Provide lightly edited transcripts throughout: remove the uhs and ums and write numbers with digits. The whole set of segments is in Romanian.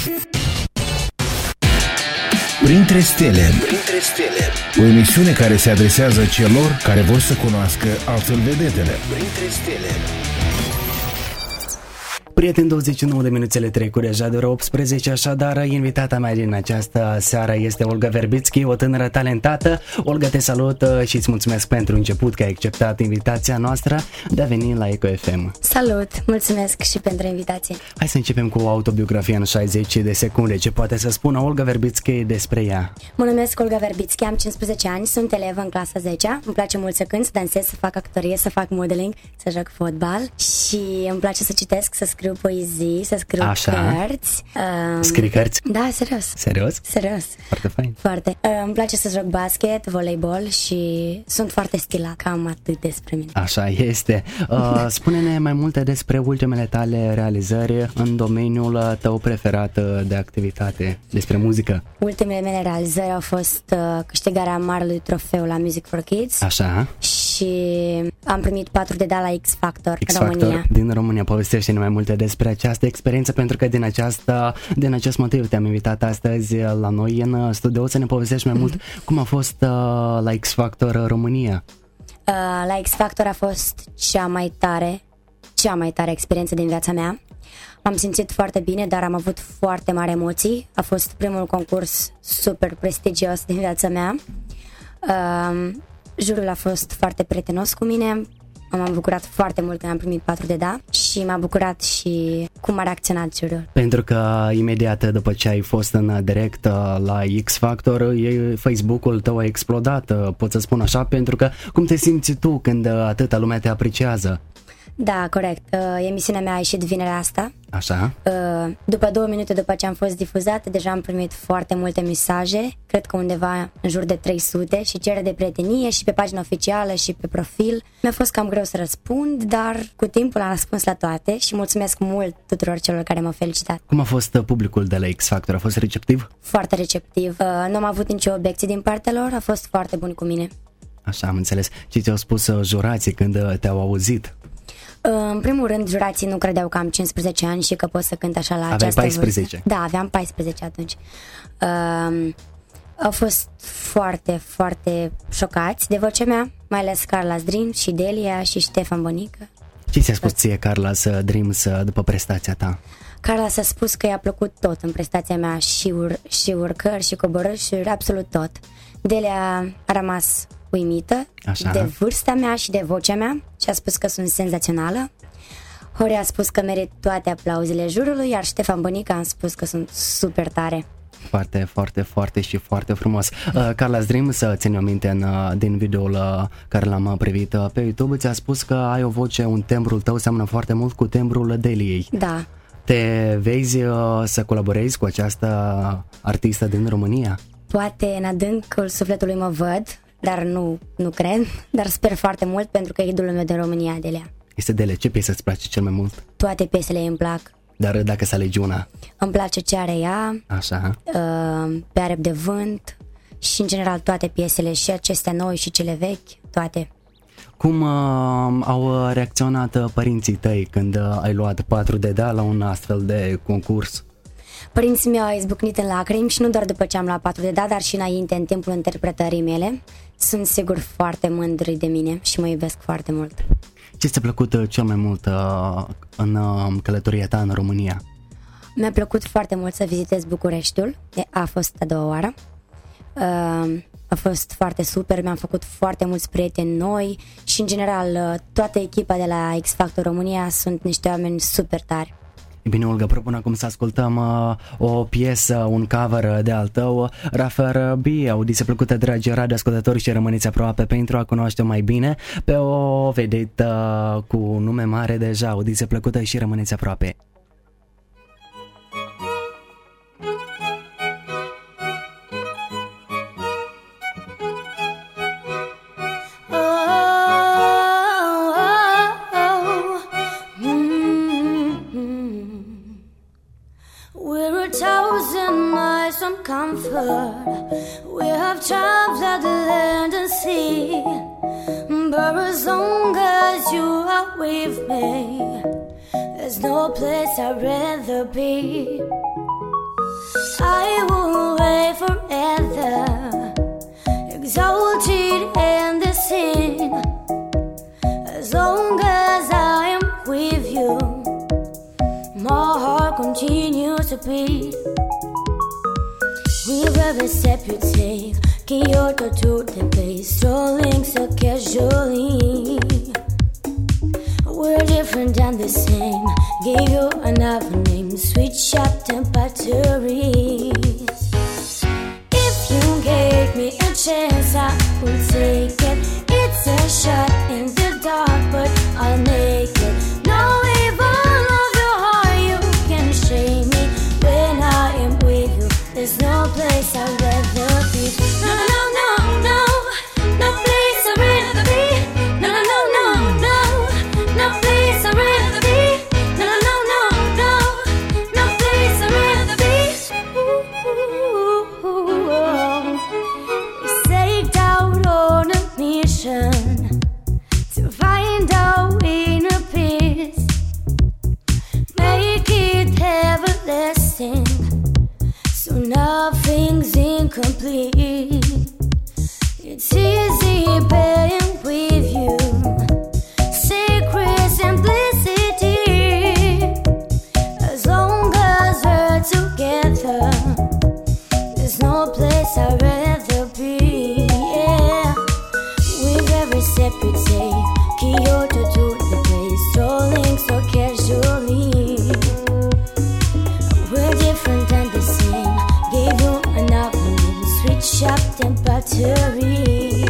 Printre stele. O emisiune care se adresează celor care vor să cunoască altfel vedetele. Printre stele. Prieteni, 29 de minuțele trec deja de ora 18, așadar invitata mea din această seară este Olga Verbitsky, o tânără talentată. Olga, te salut și îți mulțumesc pentru început că ai acceptat invitația noastră de a veni la Eco FM. Salut, mulțumesc și pentru invitație. Hai să începem cu o autobiografie în 60 de secunde. Ce poate să spună Olga Verbitsky despre ea? Mă numesc Olga Verbitsky, am 15 ani, sunt elevă în clasa 10-a. Îmi place mult să cânt, să dansez, să fac actorie, să fac modeling, să joc fotbal și îmi place să citesc, să scriu poezii, să scriu cărți. Scrii cărți? Da, serios. Serios? Foarte fain. Foarte. Îmi place să joc basket, voleibol și sunt foarte stilat. Cam atât despre mine. Așa este. Spune-ne mai multe despre ultimele tale realizări în domeniul tău preferat de activitate, despre muzică. Ultimele mele realizări au fost câștigarea marelui trofeu la Music for Kids. Așa. Și am primit 4 de la X Factor în România. Din România. Povestește-ne mai multe despre această experiență, pentru că din acest motiv te-am invitat astăzi la noi în studio să ne povestești mai mult cum a fost la X Factor România. La X Factor a fost cea mai tare experiență din viața mea. M-am simțit foarte bine, dar am avut foarte mari emoții. A fost primul concurs super prestigios din viața mea. Jurul a fost foarte prietenos cu mine. M-am bucurat foarte mult când am primit 4 de da și m-a bucurat și cum a reacționat jurul. Pentru că imediat după ce ai fost în direct la X Factor, Facebook-ul tău a explodat, pot să spun așa, pentru că cum te simți tu când atâta lumea te apreciază? Da, corect. Emisiunea mea a ieșit vinerea asta. Așa. După 2 minute după ce am fost difuzată, deja am primit foarte multe mesaje, cred că undeva în jur de 300, și cereri de prietenie și pe pagina oficială și pe profil. Mi-a fost cam greu să răspund, dar cu timpul am răspuns la toate și mulțumesc mult tuturor celor care m-au felicitat. Cum a fost publicul de la X Factor? A fost receptiv? Foarte receptiv. Nu am avut nicio obiecție din partea lor, a fost foarte bun cu mine. Așa, am înțeles. Ce ți-au spus jurații când te-au auzit? În primul rând, jurații nu credeau că am 15 ani și că pot să cânt așa la această vârstă. Aveai 14? Da, aveam 14 atunci. Au fost foarte, foarte șocați de vocea mea, mai ales Carlos Dreams și Delia și Ștefan Bănică. Ce ți-a spus ție Carlos Dreams după prestația ta? Carlos a spus că i-a plăcut tot în prestația mea, și urcări și coborâșuri, absolut tot. Delia a rămas uimită de vârsta mea și de vocea mea și a spus că sunt senzațională. Horia a spus că merit toate aplauzele jurului, iar Ștefan Bănică a spus că sunt super tare. Foarte, foarte, foarte și foarte frumos. Carlos Dreams, să ține o minte din videoul care l-am privit pe YouTube, ți-a spus că ai o voce, un tembrul tău seamănă foarte mult cu tembrul Deliei. Da. Te vezi să colaborezi cu această artistă din România? Poate în adâncul sufletului mă văd, dar nu cred, dar sper foarte mult pentru că e idolul meu din România, Delia. Este Delia, ce piesă îți place cel mai mult? Toate piesele îmi plac. Dar dacă să alegi una? Îmi place Ce are ea, așa. Pe aripi de vânt și în general toate piesele, și acestea noi și cele vechi, toate. Cum au reacționat părinții tăi când ai luat 4 de da la un astfel de concurs? Părinții mei au izbucnit în lacrimi și nu doar după ce am luat 4 de da, dar și înainte, în timpul interpretării mele. Sunt sigur foarte mândri de mine și mă iubesc foarte mult. Ce ți-a plăcut cel mai mult în călătoria ta în România? Mi-a plăcut foarte mult să vizitez Bucureștiul, a fost a doua oară. A fost foarte super, mi-am făcut foarte mulți prieteni noi și în general toată echipa de la X Factor România sunt niște oameni super tari. E bine, Olga, propun acum să ascultăm o piesă, un cover de al tău, Rafer B, audiție plăcută, dragi radioascultători, și rămâneți aproape pentru a cunoaște mai bine pe o vedetă cu nume mare deja, audiție plăcută și rămâneți aproape. Comfort. We have traveled the land and sea, but as long as you are with me, there's no place I'd rather be. continue to be. We were reciprocating Kyoto to the base, strolling so casually. We're different and the same. Gave you another name, switch up temperatures. If you gave me a chance, I would take it. It's a shot in the dark, but I'll make it. No evil of your heart, you can shame me. When I am with you, there's no place I'd rather be. No, no, no, no, no place I'd rather be. No, no, no, no, no, no place I'd rather be. No, no, no, no, no place I'd rather be. We set out on a mission to find our inner peace, make it everlasting, so nothing's incomplete. It's easy being with you, sacred simplicity. As long as we're together, there's no place I'd rather be. Yeah, we're very separate, say Kyoto to the place, strolling so casually. We're different and the same. Gave you another name, switch up temperatures.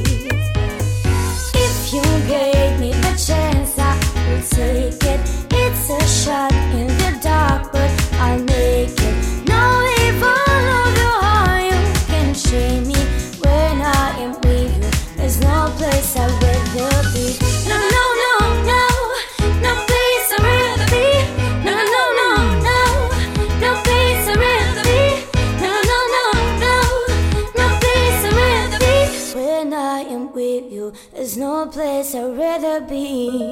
If you gave me a chance, I would take it. It's a shot in the dark, but I'll make it. No evil of your heart, you can shame me. When I am with you, there's no place I'd rather be. No, no, no, no, no place I'd rather be. No, no, no, no, no place I'd rather be. No, no, no, no, no place I'd rather be. When I am with you, there's no place I'd rather be.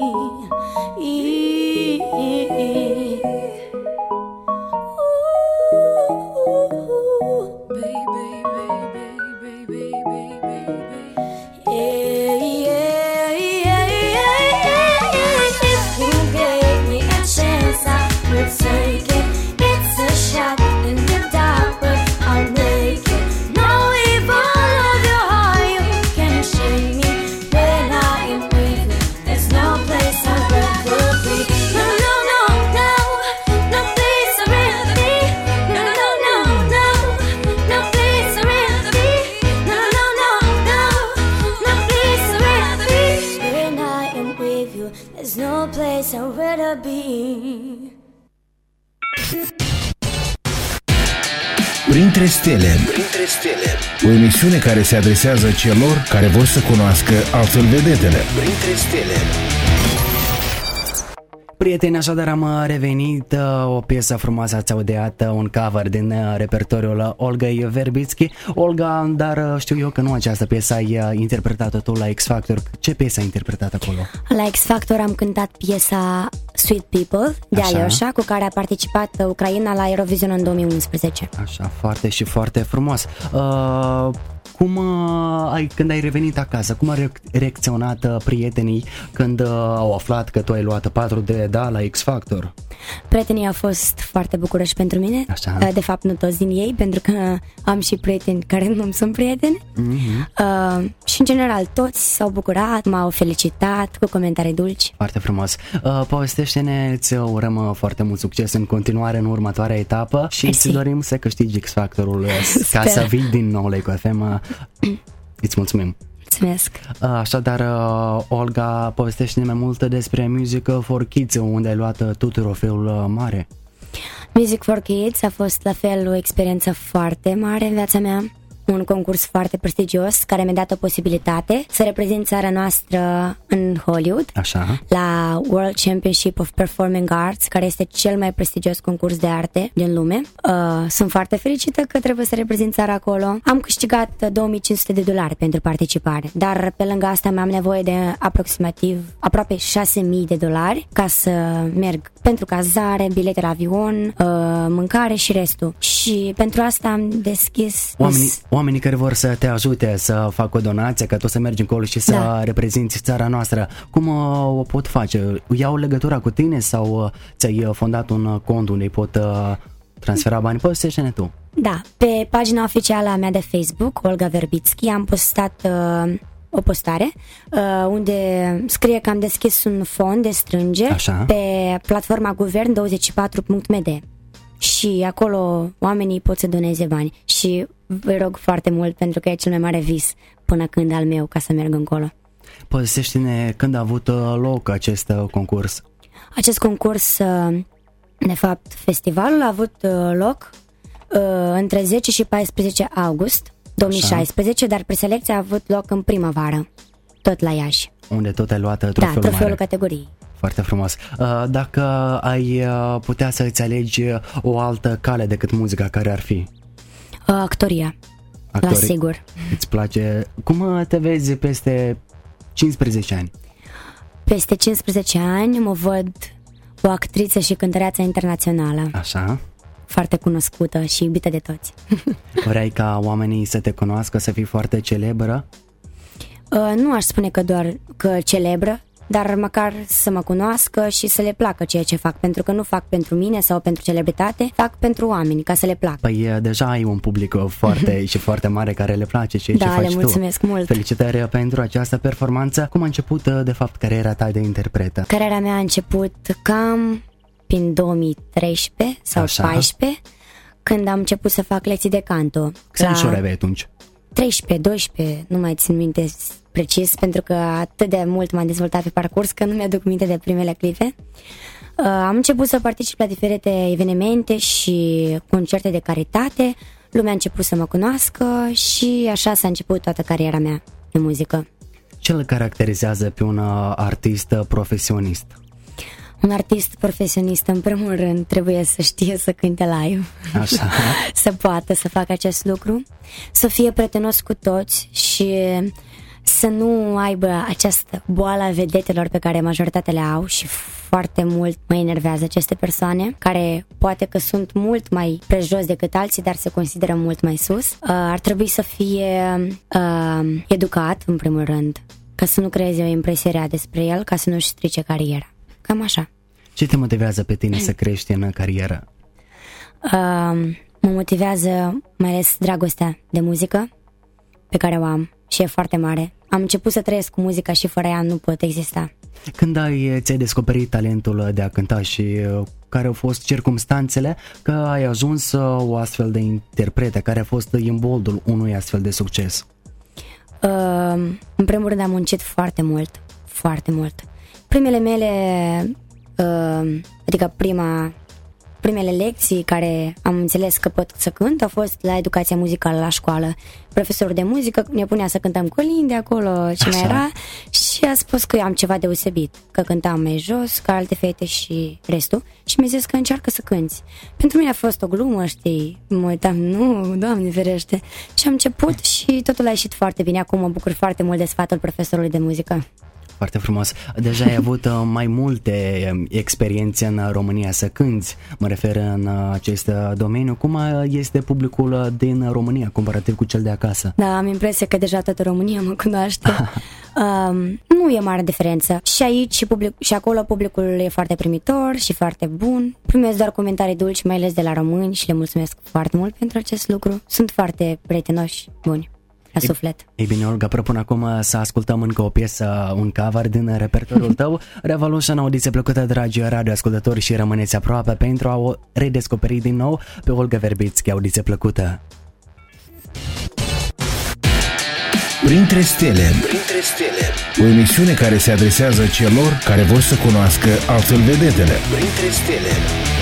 There's no place I'd rather be. Printre stele. O emisiune care se adresează celor care vor să cunoască altfel vedetele. Printre stele. Prieteni, așadar am revenit, o piesă frumoasă ați audiat, un cover din repertoriul Olgai Verbitsky. Olga, dar știu eu că nu această piesă ai interpretat-o tu la X Factor. Ce piesă ai interpretat acolo? La X Factor am cântat piesa Sweet People de Alyosha, cu care a participat Ucraina la Eurovision în 2011. Așa, foarte și foarte frumos. Când ai revenit acasă, cum au reacționat prietenii când au aflat că tu ai luat 4D la X Factor? Prietenii au fost foarte bucuroși pentru mine. Așa. De fapt, nu toți din ei, pentru că am și prieteni care nu sunt prieteni. Și în general toți s-au bucurat, m-au felicitat cu comentarii dulci. Foarte frumos. Povestește-ne, îți urăm foarte mult succes în continuare în următoarea etapă și îți dorim să câștigi X Factorul ca să vii din nou la Eco FM. Îți mulțumim. Mulțumesc. Așadar, Olga, povestește-ne mai mult despre Music for Kids, unde ai luat tu trofeul mare. Music for Kids a fost la fel o experiență foarte mare în viața mea. Un concurs foarte prestigios care mi-a dat o posibilitate să reprezint țara noastră în Hollywood. Așa. La World Championship of Performing Arts, care este cel mai prestigios concurs de arte din lume. Sunt foarte fericită că trebuie să reprezint țara acolo. Am câștigat $2,500 pentru participare, dar pe lângă asta mai am nevoie de aproape $6,000 ca să merg pentru cazare, bilete la avion, mâncare și restul. Și pentru asta am deschis... Oamenii care vor să te ajute să facă o donație, ca tu să mergi încolo și să reprezinți țara noastră, cum o pot face? Iau legătura cu tine sau ți-ai fondat un cont unde pot transfera bani. Povestește-ne tu. Da, pe pagina oficială a mea de Facebook, Olga Verbitski, am postat o postare unde scrie că am deschis un fond de strângeri pe platforma guvern24.md și acolo oamenii pot să doneze bani și vă rog foarte mult pentru că e cel mai mare vis până când al meu ca să merg încolo. Povestește-ne când a avut loc acest concurs. Acest concurs, de fapt, festivalul a avut loc între 10 și 14 august 2016, dar preselecția a avut loc în primăvară, tot la Iași. Unde tot ai luat trofeul mare. Da, trofeul categoriei. Foarte frumos. Dacă ai putea să îți alegi o altă cale decât muzica, care ar fi? Actoria, la sigur. Îți place? Cum te vezi peste 15 ani? Peste 15 ani mă văd o actriță și cântăreață internațională. Așa. Foarte cunoscută și iubită de toți. Vrei ca oamenii să te cunoască, să fii foarte celebră? Nu aș spune că doar că celebră, dar măcar să mă cunoască și să le placă ceea ce fac, pentru că nu fac pentru mine sau pentru celebritate, fac pentru oameni, ca să le placă. Păi deja ai un public foarte și foarte mare care le place ceea ce faci tu. Da, le mulțumesc mult. Felicitări pentru această performanță. Cum a început, de fapt, cariera ta de interpretă? Cariera mea a început cam prin 2013 sau 2014, când am început să fac lecții de canto. Câți ani aveai atunci? 13-12, nu mai țin minte precis, pentru că atât de mult m-am dezvoltat pe parcurs că nu mi-aduc minte de primele clipe. Am început să particip la diferite evenimente și concerte de caritate, lumea a început să mă cunoască și așa s-a început toată cariera mea de muzică. Ce îl caracterizează pe un artist profesionist? Un artist profesionist, în primul rând, trebuie să știe să cânte live. Așa. Să poată să facă acest lucru, să fie prietenos cu toți și să nu aibă această boală a vedetelor pe care majoritatea le au și foarte mult mă enervează aceste persoane care poate că sunt mult mai prejos decât alții, dar se consideră mult mai sus. Ar trebui să fie educat, în primul rând, ca să nu creeze o impresie rea despre el, ca să nu-și strice cariera. Cam așa. Ce te motivează pe tine să crești în carieră? Mă motivează mai ales dragostea de muzică pe care o am și e foarte mare. Am început să trăiesc cu muzica și fără ea nu pot exista. Când ți-ai descoperit talentul de a cânta și care au fost circumstanțele că ai ajuns o astfel de interpretă, care a fost imboldul unui astfel de succes? În primul rând am muncit foarte mult, foarte mult. Primele mele, adică primele lecții care am înțeles că pot să cânt au fost la educația muzicală la școală. Profesorul de muzică ne punea să cântăm colinde acolo, ce mai era, și a spus că eu am ceva deosebit, că cântam mai jos ca alte fete și restul, și mi-a zis că încearcă să cânti. Pentru mine a fost o glumă, știi, mă uitam, nu, Doamne ferește, și am început și totul a ieșit foarte bine. Acum mă bucur foarte mult de sfatul profesorului de muzică. Foarte frumos. Deja ai avut mai multe experiențe în România să cânti, mă refer în acest domeniu. Cum este publicul din România comparativ cu cel de acasă? Da, am impresia că deja toată România mă cunoaște. Nu e mare diferență. Și aici și acolo publicul e foarte primitor și foarte bun. Primesc doar comentarii dulci, mai ales de la români, și le mulțumesc foarte mult pentru acest lucru. Sunt foarte prietenoși, buni. La suflet. Ei bine, Olga, propun acum să ascultăm încă o piesă, un cover din repertoriul tău. Revolution, audiție plăcută, dragi radioascultători, și rămâneți aproape pentru a o redescoperi din nou pe Olga Verbitski. Audiție plăcută. Printre stele, o emisiune care se adresează celor care vor să cunoască altfel vedetele. Printre stele.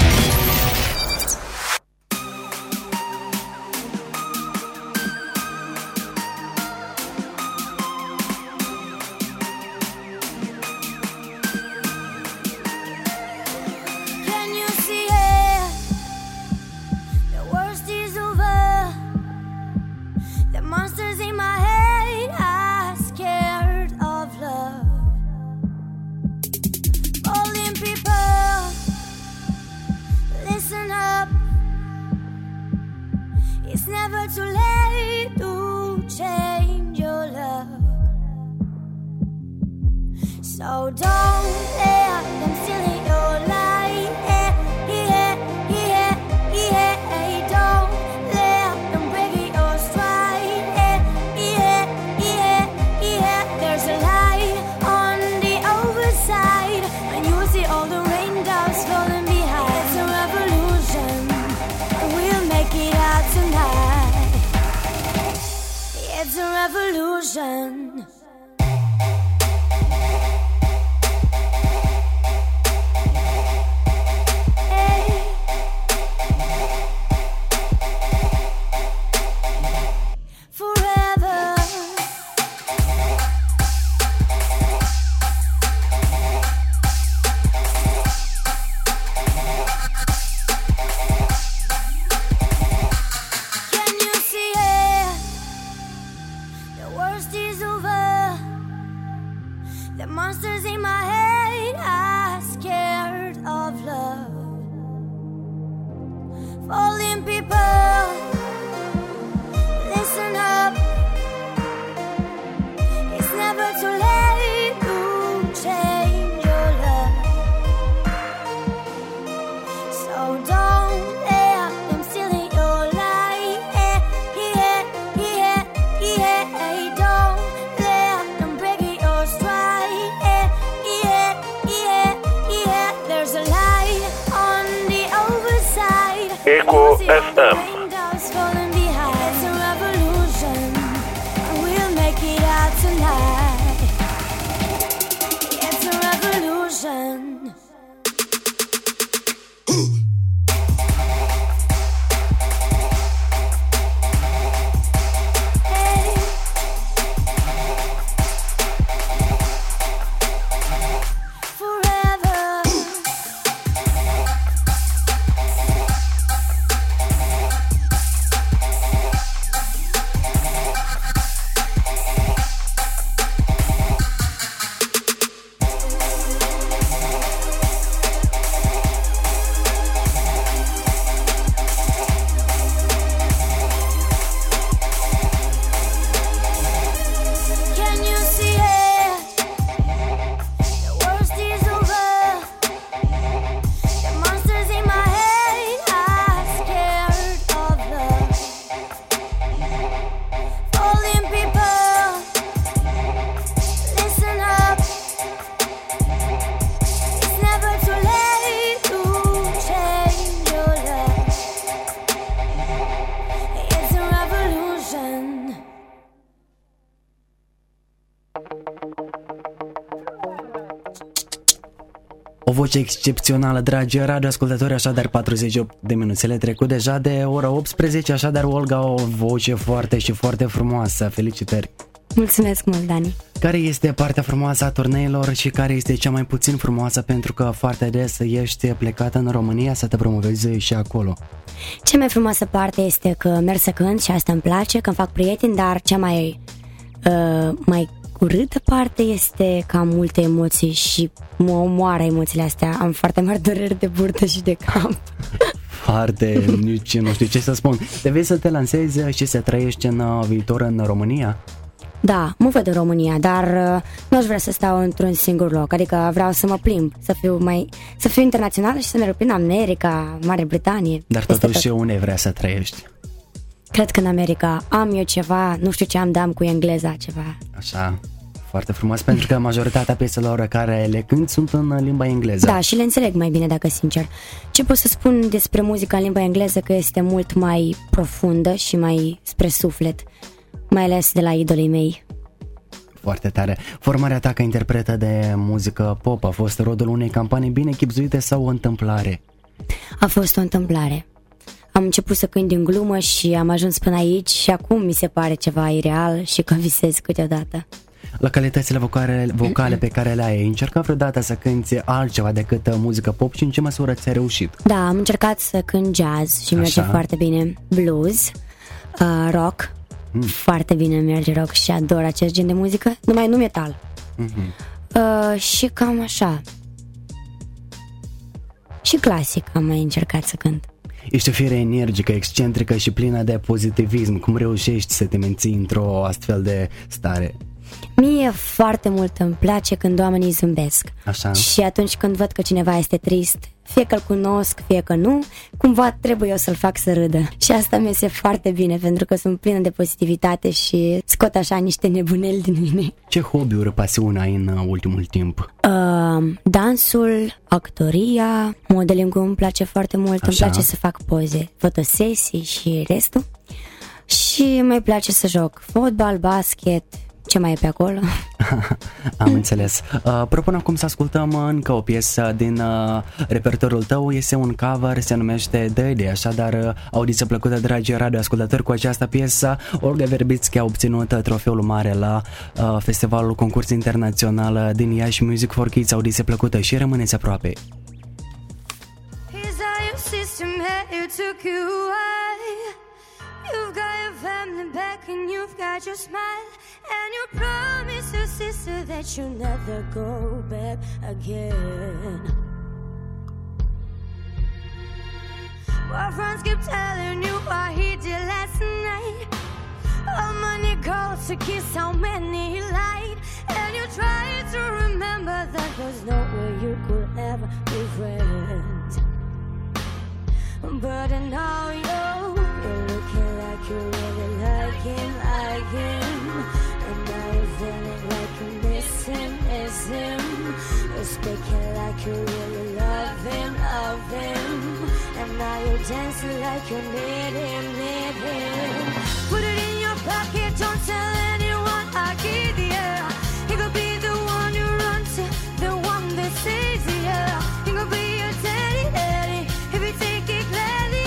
So don't let them steal your light. Yeah, yeah, yeah, yeah. revolution. Eco FM. O voce excepțională, dragi radioascultători, așadar 48 de minuțele trecut deja de ora 18, așadar Olga, o voce foarte și foarte frumoasă, felicitări! Mulțumesc mult, Dani! Care este partea frumoasă a turneilor și care este cea mai puțin frumoasă, pentru că foarte des ești plecată în România să te promovezi și acolo? Cea mai frumoasă parte este că merg să cânt și asta îmi place, că îmi fac prieteni, dar cea mai urâtă parte este că am multe emoții și mă omoară emoțiile astea. Am foarte mari dureri de burtă și de cap. Foarte, nici nu știu ce să spun. Te vei să te lansezi și să trăiești în viitor în România? Da, mă văd în România, dar nu aș vrea să stau într-un singur loc. Adică vreau să mă plimb, să fiu internațională și să merg prin America, Marea Britanie. Dar totuși unde vrea să trăiești? Cred că în America am eu ceva, nu știu ce am cu engleza, ceva. Așa, foarte frumos, pentru că majoritatea pieselor care le cânt sunt în limba engleză. Da, și le înțeleg mai bine, dacă sincer. Ce pot să spun despre muzica în limba engleză? Că este mult mai profundă și mai spre suflet, mai ales de la idolii mei. Foarte tare. Formarea ta ca interpretă de muzică pop a fost rodul unei campanii bine chibzuite sau o întâmplare? A fost o întâmplare. Am început să cânt din glumă și am ajuns până aici și acum mi se pare ceva ireal și că visez câteodată. La calitățile vocale pe care le ai încercat vreodată să cânti altceva decât muzică pop și în ce măsură ți-a reușit? Da, am încercat să cânt jazz și merge foarte bine. Blues, rock, foarte bine merge rock și ador acest gen de muzică, numai nu metal. Și cam așa. Și clasic am mai încercat să cânt. Ești o fire energică, excentrică și plină de pozitivism. Cum reușești să te menții într-o astfel de stare? Mie foarte mult îmi place când oamenii zâmbesc. Așa. Și atunci când văd că cineva este trist, fie că-l cunosc, fie că nu, cumva trebuie eu să-l fac să râdă. Și asta mi este foarte bine, pentru că sunt plină de pozitivitate și scot așa niște nebuneli din mine. Ce hobby-uri, pasiune ai în ultimul timp? Dansul, actoria, modeling-ul îmi place foarte mult. Așa. Îmi place să fac poze, fotosesii și restul. Și mai place să joc fotbal, basket, ce mai e pe acolo? Am înțeles. Propun acum să ascultăm încă o piesă din repertoriul tău. Este un cover, se numește Daddy. Așadar, audiție plăcută, dragi radioascultători. Cu această piesă, Olga Verbitsky a obținut trofeul mare la Festivalul Concurs Internațional din Iași, Music for Kids. Audiție plăcută și rămâneți aproape. You've got your family back and you've got your smile, and you promise your sister that you'll never go back again. While friends keep telling you what he did last night, how many calls to kiss, how many he lied, and you try to remember that there's no way you could ever be friends. But now you're looking like you really like him, and now you're feeling like you miss him. You're speaking like you really love him, and now you're dancing like you need him. Put it in your pocket, don't tell anyone I give you. He could be the one you run to, the one that saves you. He could be your daddy, if you take it gladly.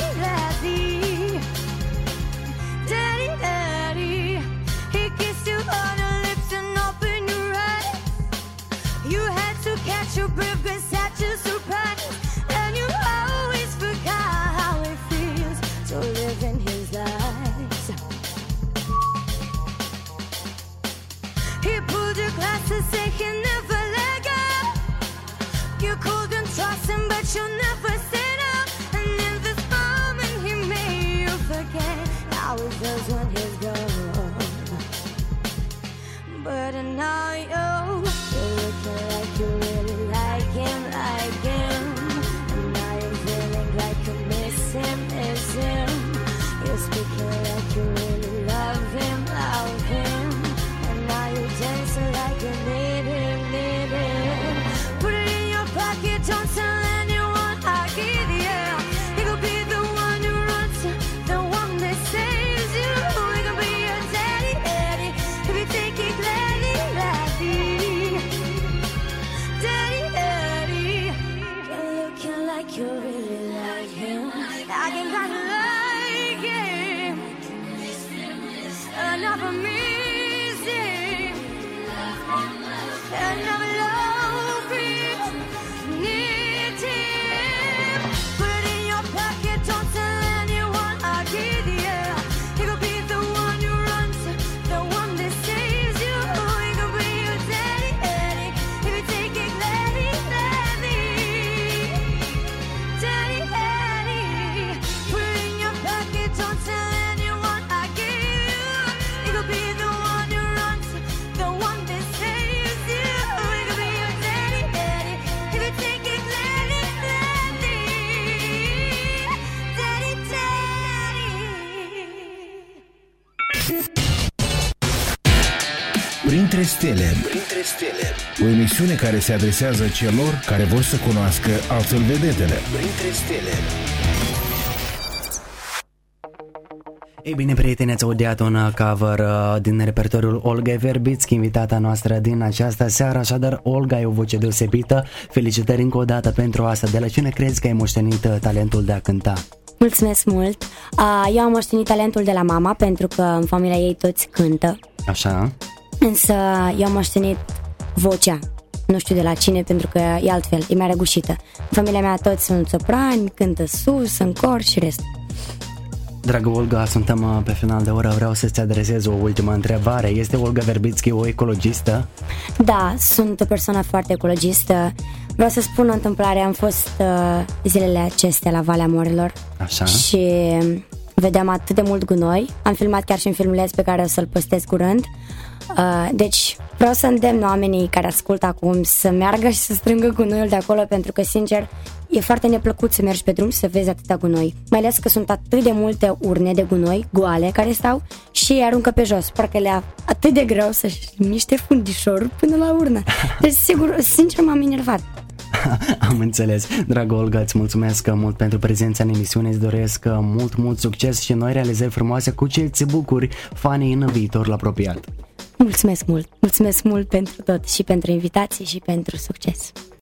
Daddy, he kissed you on the lips and open your eyes. You had to catch your breath, cause such a surprise, and you always forgot how it feels to live in his eyes. He pulled your glasses, said he'll never let go. You couldn't trust him, but you never said no. And in this moment he made you forget how it feels when he's gone. But now you're looking like you really like him, and now you're feeling like you miss him. You're speaking like you really love him, and now you're dancing like you need him. Put it in your pocket, don't tell anyone I give you. He could be the one you run to, the one that saves you. He could be your daddy, if you take it gladly. Daddy, you're looking like you really like him. I can kind of like him, another missing, another love him, need him. Put it in your pocket, don't tell anyone I give you. He could be the one you run to, the one that saves you. He could be your daddy, if you take it gladly. Daddy, put it in your pocket, don't tell anyone I give you. He could be the one you run to, the one that saves you. He could be your daddy, if you take it gladly. Printre stele, o emisiune care se adresează celor care vor să cunoască altfel vedetele. Printre stele. Ei bine, prieteni, ați audiat un cover din repertoriul Olga Verbitsky, invitata noastră din această seară. Așadar, Olga e o voce deosebită. Felicitări încă o dată pentru asta. De la cine crezi că ai moștenit talentul de a cânta? Mulțumesc mult! Eu am moștenit talentul de la mama, pentru că în familia ei toți cântă. Așa? Însă eu am moștenit vocea. Nu știu de la cine, pentru că e altfel, e mai răgușită. În familia mea toți sunt soprani, cântă sus, în cor și rest. Dragă Olga, suntem pe final de oră. Vreau să-ți adresez o ultimă întrebare. Este Olga Verbitsky o ecologistă? Da, sunt o persoană foarte ecologistă. Vreau să spun o întâmplare. Am fost zilele acestea la Valea Morilor. Așa. Și vedeam atât de mult gunoi. Am filmat chiar și un filmuleț pe care o să-l postez curând. Deci vreau să îndemn oamenii care ascultă acum să meargă și să strângă gunoiul de acolo, pentru că, sincer, e foarte neplăcut să mergi pe drum și să vezi atâta gunoi. Mai ales că sunt atât de multe urne de gunoi goale care stau și îi aruncă pe jos. Parcă le-a atât de greu să-și miște fundișorul până la urnă. Deci, sigur, sincer, m-am enervat. Am înțeles. Dragă Olga, îți mulțumesc mult pentru prezența în emisiune, îți doresc mult succes și noi realizări frumoase cu ce ți bucuri fanii în viitorul apropiat. Mulțumesc mult pentru tot și pentru invitație și pentru succes.